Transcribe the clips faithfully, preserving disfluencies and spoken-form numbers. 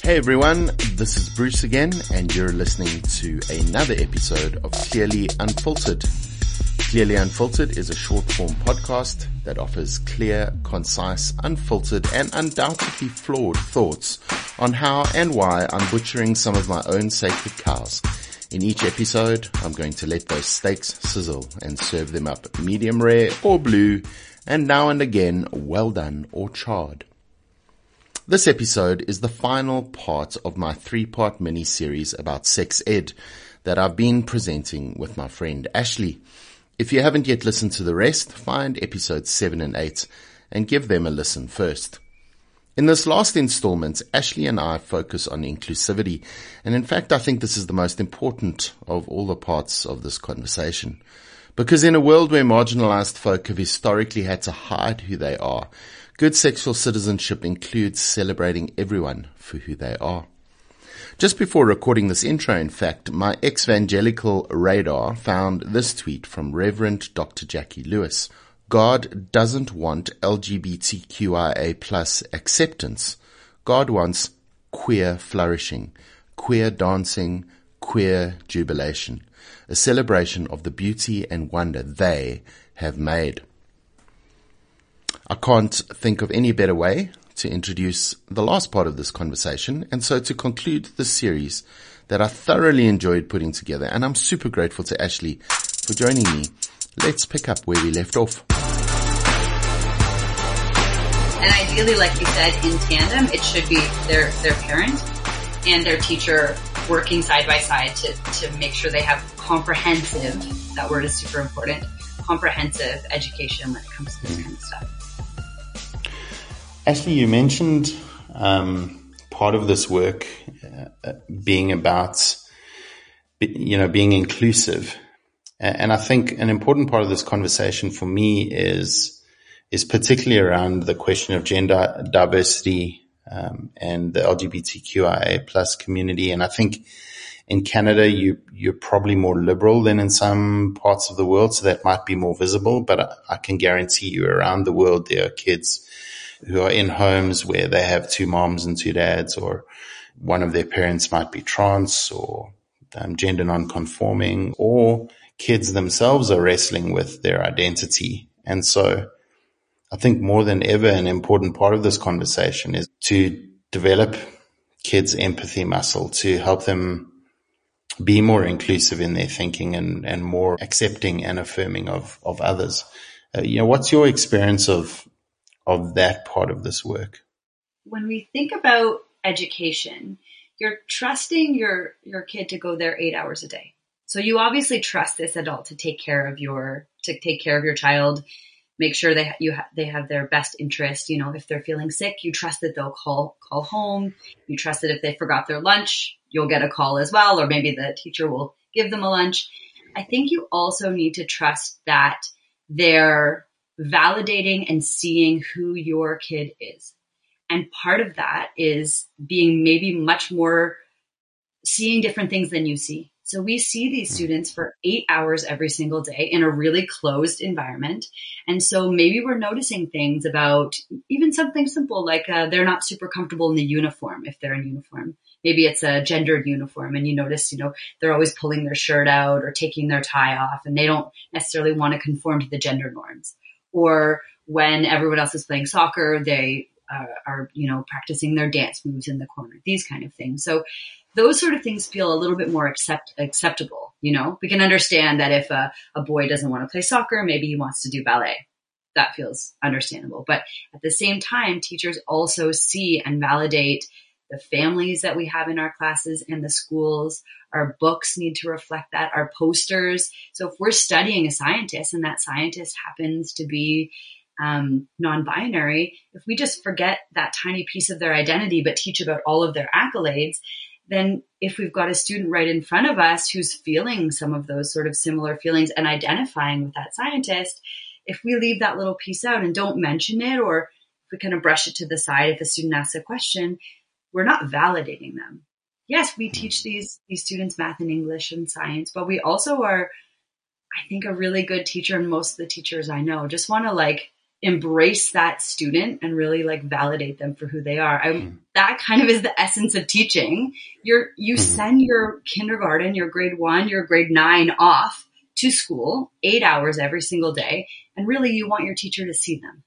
Hey everyone, this is Bruce again, and you're listening to another episode of Clearly Unfiltered. Clearly Unfiltered is a short-form podcast that offers clear, concise, unfiltered, and undoubtedly flawed thoughts on how and why I'm butchering some of my own sacred cows. In each episode, I'm going to let those steaks sizzle and serve them up medium rare or blue, and now and again well done or charred. This episode is the final part of my three-part mini-series about sex ed that I've been presenting with my friend Ashley. If you haven't yet listened to the rest, find episodes seven and eight and give them a listen first. In this last installment, Ashley and I focus on inclusivity, and in fact I think this is the most important of all the parts of this conversation. Because in a world where marginalized folk have historically had to hide who they are, good sexual citizenship includes celebrating everyone for who they are. Just before recording this intro, in fact, my ex-evangelical radar found this tweet from Reverend Doctor Jackie Lewis. God doesn't want L G B T Q I A plus acceptance. God wants queer flourishing, queer dancing, queer jubilation, a celebration of the beauty and wonder they have made. I can't think of any better way to introduce the last part of this conversation, and so to conclude this series that I thoroughly enjoyed putting together, and I'm super grateful to Ashley for joining me. Let's pick up where we left off. And ideally, like you said, in tandem, it should be their their parent and their teacher working side by side to, to make sure they have comprehensive, that word is super important, comprehensive education when it comes to this kind of stuff. Ashley, you mentioned um, part of this work uh, being about, you know, being inclusive. And I think an important part of this conversation for me is is particularly around the question of gender diversity um, and the L G B T Q I A plus community. And I think in Canada, you, you're probably more liberal than in some parts of the world, so that might be more visible. But I, I can guarantee you around the world there are kids who are in homes where they have two moms and two dads, or one of their parents might be trans or um, gender non-conforming, or kids themselves are wrestling with their identity. And so I think more than ever, an important part of this conversation is to develop kids' empathy muscle, to help them be more inclusive in their thinking and, and more accepting and affirming of, of others. Uh, you know, what's your experience of of that part of this work? When we think about education, you're trusting your, your kid to go there eight hours a day. So you obviously trust this adult to take care of your, to take care of your child, make sure they, you ha- they have their best interest. You know, if they're feeling sick, you trust that they'll call, call home. You trust that if they forgot their lunch, you'll get a call as well, or maybe the teacher will give them a lunch. I think you also need to trust that they're validating and seeing who your kid is. And part of that is being maybe much more seeing different things than you see. So we see these students for eight hours every single day in a really closed environment. And so maybe we're noticing things about even something simple like uh, they're not super comfortable in the uniform if they're in uniform. Maybe it's a gendered uniform and you notice, you know, they're always pulling their shirt out or taking their tie off and they don't necessarily want to conform to the gender norms. Or when everyone else is playing soccer, they uh, are, you know, practicing their dance moves in the corner, these kind of things. So those sort of things feel a little bit more accept, acceptable. You know, we can understand that if a, a boy doesn't want to play soccer, maybe he wants to do ballet. That feels understandable. But at the same time, teachers also see and validate the families that we have in our classes and the schools. Our books need to reflect that, our posters. So if we're studying a scientist and that scientist happens to be um, non-binary, if we just forget that tiny piece of their identity but teach about all of their accolades, then if we've got a student right in front of us who's feeling some of those sort of similar feelings and identifying with that scientist, if we leave that little piece out and don't mention it, or if we kind of brush it to the side if a student asks a question, we're not validating them. Yes, we teach these, these students math and English and science, but we also are, I think, a really good teacher, and most of the teachers I know just want to like embrace that student and really like validate them for who they are. I, mm. That kind of is the essence of teaching. You're, you mm. send your kindergarten, your grade one, your grade nine off to school, eight hours every single day. And really you want your teacher to see them.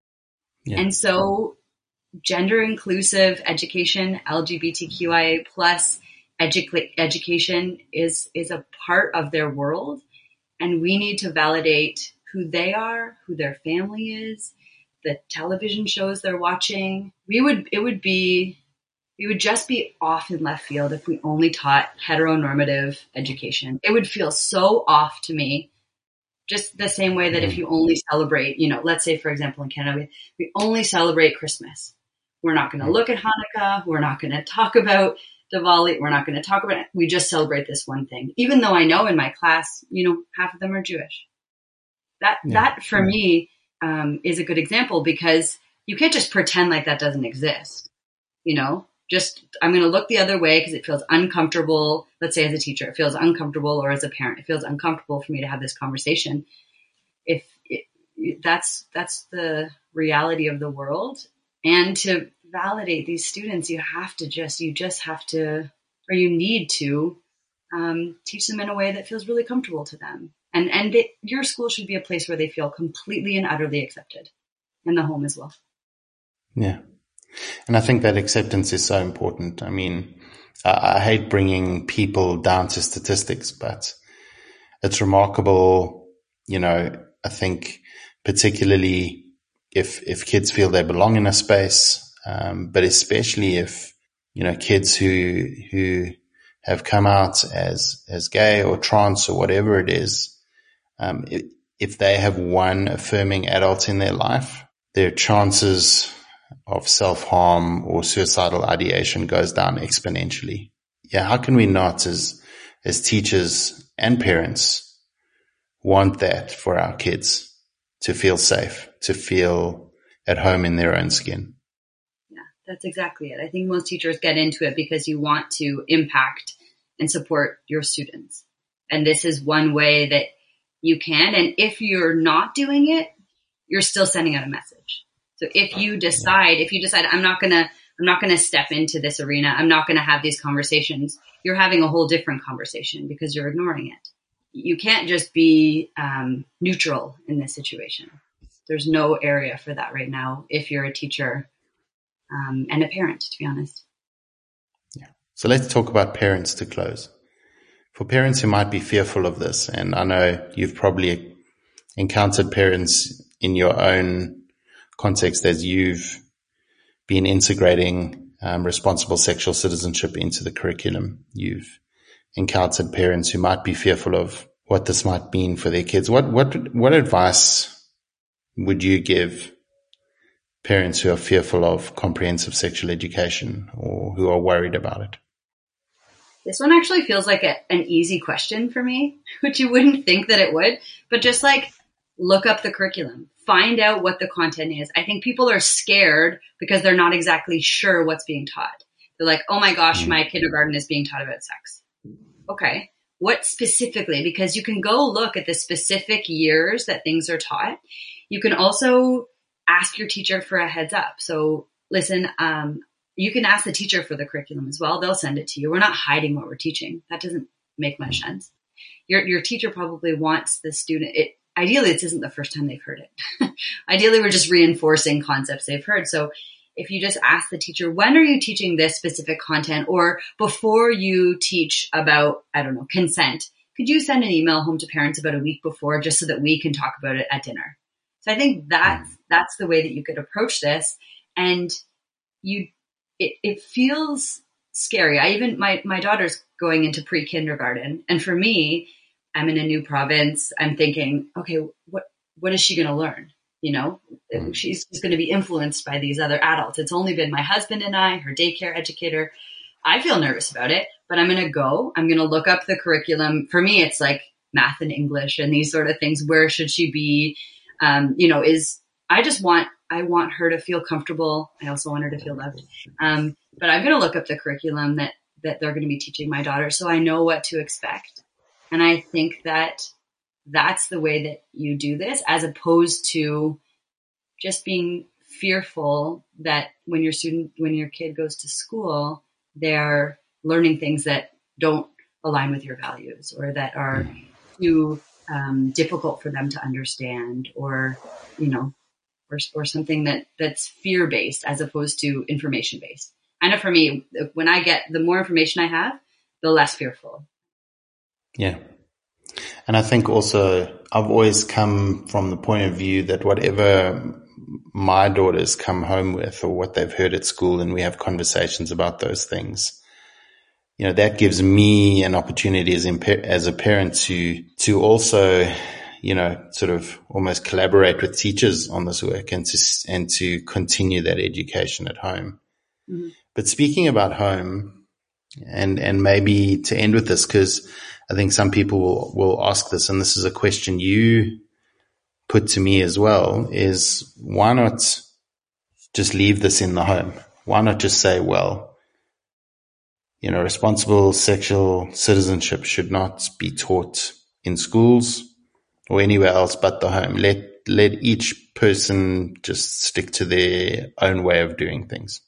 Yeah. And so gender inclusive education, L G B T Q I A plus edu- education is, is a part of their world. And we need to validate who they are, who their family is, the television shows they're watching. We would, it would be, we would just be off in left field if we only taught heteronormative education. It would feel so off to me, just the same way that if you only celebrate, you know, let's say, for example, in Canada, we only celebrate Christmas. We're not going to look at Hanukkah. We're not going to talk about Diwali. We're not going to talk about it. We just celebrate this one thing. Even though I know in my class, you know, half of them are Jewish. That, yeah. that for me, um, is a good example because you can't just pretend like that doesn't exist. You know, just, I'm going to look the other way because it feels uncomfortable. Let's say as a teacher, it feels uncomfortable, or as a parent, it feels uncomfortable for me to have this conversation. If it, that's, that's the reality of the world. And to validate these students, you have to just, you just have to, or you need to, um, teach them in a way that feels really comfortable to them. And and they, your school should be a place where they feel completely and utterly accepted, and the home as well. Yeah. And I think that acceptance is so important. I mean, I, I hate bringing people down to statistics, but it's remarkable, you know, I think particularly if, if kids feel they belong in a space, um, but especially if, you know, kids who, who have come out as, as gay or trans or whatever it is, Um, if, if they have one affirming adult in their life, their chances of self-harm or suicidal ideation goes down exponentially. Yeah. How can we not as, as teachers and parents want that for our kids to feel safe, to feel at home in their own skin? Yeah, that's exactly it. I think most teachers get into it because you want to impact and support your students. And this is one way that you can. And if you're not doing it, you're still sending out a message. So if you decide, if you decide, I'm not going to, I'm not going to step into this arena, I'm not going to have these conversations, you're having a whole different conversation because you're ignoring it. You can't just be um, neutral in this situation. There's no area for that right now if you're a teacher um, and a parent, to be honest. Yeah. So let's talk about parents to close. For parents who might be fearful of this, and I know you've probably encountered parents in your own context as you've been integrating um, responsible sexual citizenship into the curriculum. You've encountered parents who might be fearful of what this might mean for their kids. What what what advice would you give parents who are fearful of comprehensive sexual education or who are worried about it? This one actually feels like a, an easy question for me, which you wouldn't think that it would, but just like look up the curriculum, find out what the content is. I think people are scared because they're not exactly sure what's being taught. They're like, oh my gosh, my kindergarten is being taught about sex. Okay. What specifically? Because you can go look at the specific years that things are taught. You can also ask your teacher for a heads up. So listen, um, you can ask the teacher for the curriculum as well. They'll send it to you. We're not hiding what we're teaching. That doesn't make much sense. Your your teacher probably wants the student. It, ideally, this isn't the first time they've heard it. Ideally, we're just reinforcing concepts they've heard. So if you just ask the teacher, when are you teaching this specific content? Or before you teach about, I don't know, consent, could you send an email home to parents about a week before just so that we can talk about it at dinner? So I think that's, that's the way that you could approach this. And you, it, it feels scary. I even, my, my daughter's going into pre-kindergarten. And for me, I'm in a new province. I'm thinking, okay, what, what is she going to learn? You know, mm-hmm. she's, she's going to be influenced by these other adults. It's only been my husband and I, her daycare educator. I feel nervous about it, but I'm going to go. I'm going to look up the curriculum. For me, it's like math and English and these sort of things. Where should she be? Um, you know, is I just want, I want her to feel comfortable. I also want her to feel loved. Um, but I'm going to look up the curriculum that, that they're going to be teaching my daughter so I know what to expect. And I think that that's the way that you do this, as opposed to just being fearful that when your student, when your kid goes to school, they're learning things that don't align with your values, or that are too um, difficult for them to understand, or, you know, or, or something that, that's fear-based as opposed to information-based. I know for me, when I get, the more information I have, the less fearful. Yeah. And I think also I've always come from the point of view that whatever my daughters come home with, or what they've heard at school, and we have conversations about those things, you know, that gives me an opportunity as, imp- as a parent to, to also, you know, sort of almost collaborate with teachers on this work, and to, and to continue that education at home. Mm-hmm. But speaking about home, and, and maybe to end with this, because I think some people will, will ask this, and this is a question you put to me as well, is why not just leave this in the home? Why not just say, well, you know, responsible sexual citizenship should not be taught in schools or anywhere else but the home. Let, let each person just stick to their own way of doing things.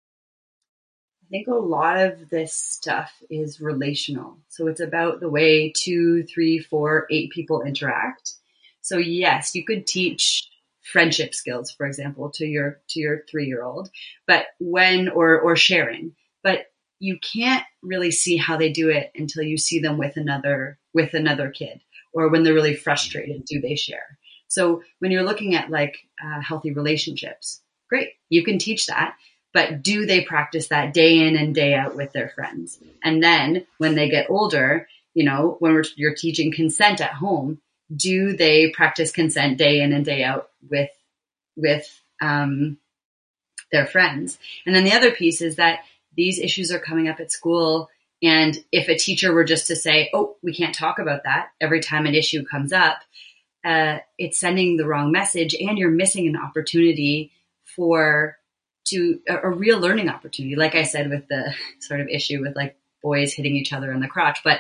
I think a lot of this stuff is relational. So it's about the way two, three, four, eight people interact. So yes, you could teach friendship skills, for example, to your, to your three-year-old, but when, or, or sharing, but you can't really see how they do it until you see them with another, with another kid, or when they're really frustrated, do they share? So when you're looking at like uh, healthy relationships, great, you can teach that, but do they practice that day in and day out with their friends? And then when they get older, you know, when we're, you're teaching consent at home, do they practice consent day in and day out with, with, um, their friends? And then the other piece is that these issues are coming up at school. And if a teacher were just to say, oh, we can't talk about that every time an issue comes up, uh, it's sending the wrong message, and you're missing an opportunity for to a, a real learning opportunity. Like I said, with the sort of issue with like boys hitting each other in the crotch. But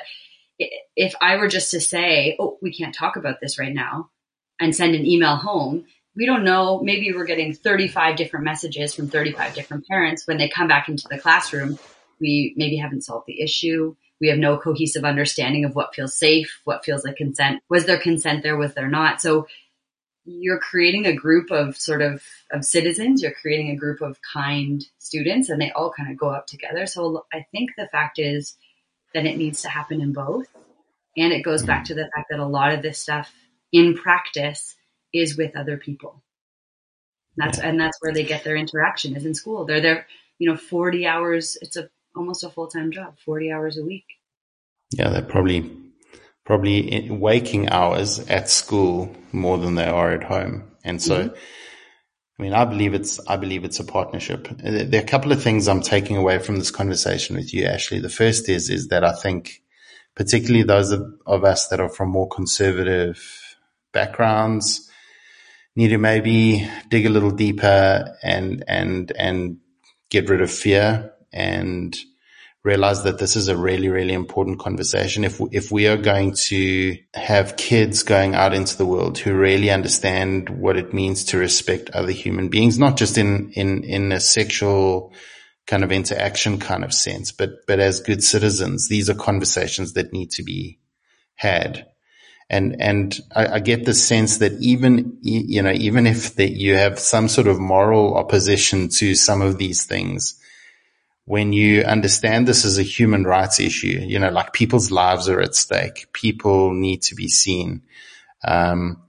if I were just to say, oh, we can't talk about this right now, and send an email home, we don't know, maybe we're getting thirty-five different messages from thirty-five different parents. When they come back into the classroom, we maybe haven't solved the issue. We have no cohesive understanding of what feels safe, what feels like consent. Was there consent there? Was there not? So you're creating a group of sort of, of citizens. You're creating a group of kind students, and they all kind of go up together. So I think the fact is that it needs to happen in both. And it goes back to the fact that a lot of this stuff in practice is with other people. That's, and that's where they get their interaction, is in school. They're there, you know, forty hours. It's a, almost a full-time job, forty hours a week. Yeah. They're probably, probably waking hours at school more than they are at home. And so, mm-hmm. I mean, I believe it's, I believe it's a partnership. There are a couple of things I'm taking away from this conversation with you, Ashley. The first is, is that I think particularly those of, of us that are from more conservative backgrounds need to maybe dig a little deeper and, and, and get rid of fear, and realize that this is a really, really important conversation. If we, if we are going to have kids going out into the world who really understand what it means to respect other human beings, not just in, in, in a sexual kind of interaction kind of sense, but, but as good citizens, these are conversations that need to be had. And, and I, I get the sense that even, you know, even if that you have some sort of moral opposition to some of these things, when you understand this as a human rights issue, you know, like people's lives are at stake, people need to be seen. Um,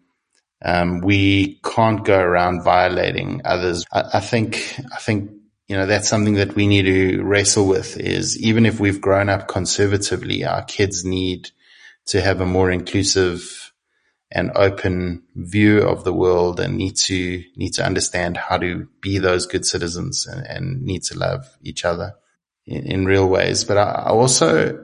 um, we can't go around violating others. I, I think, I think, you know, that's something that we need to wrestle with, is even if we've grown up conservatively, our kids need to have a more inclusive and open view of the world, and need to, need to understand how to be those good citizens, and, and need to love each other in, in real ways. But I, I also,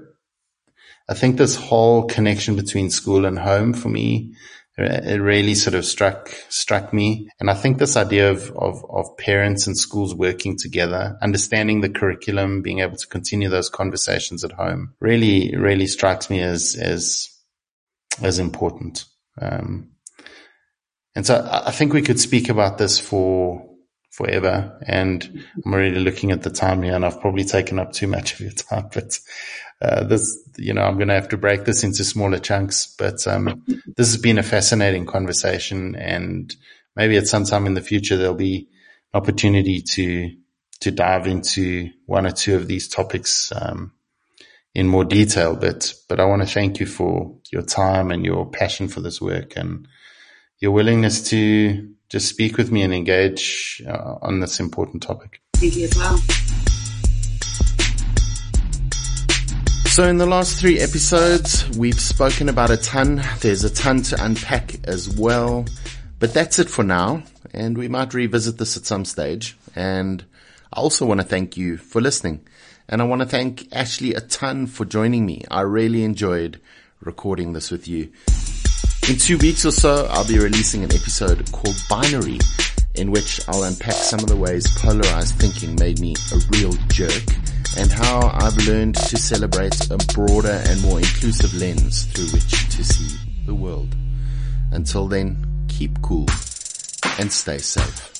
I think this whole connection between school and home, for me, it really sort of struck, struck me. And I think this idea of, of, of parents and schools working together, understanding the curriculum, being able to continue those conversations at home, really, really strikes me as, as, as important. Um, and so I think we could speak about this for forever. And I'm already looking at the time here, and I've probably taken up too much of your time, but uh, this, you know, I'm going to have to break this into smaller chunks, but um, this has been a fascinating conversation, and maybe at some time in the future, there'll be an opportunity to, to dive into one or two of these topics, um, in more detail, but, but I want to thank you for your time and your passion for this work and your willingness to just speak with me and engage uh, on this important topic. Thank you as well. So in the last three episodes, we've spoken about a ton. There's a ton to unpack as well, but that's it for now. And we might revisit this at some stage. And I also want to thank you for listening. And I want to thank Ashley a ton for joining me. I really enjoyed recording this with you. In two weeks or so, I'll be releasing an episode called Binary, in which I'll unpack some of the ways polarized thinking made me a real jerk, and how I've learned to celebrate a broader and more inclusive lens through which to see the world. Until then, keep cool and stay safe.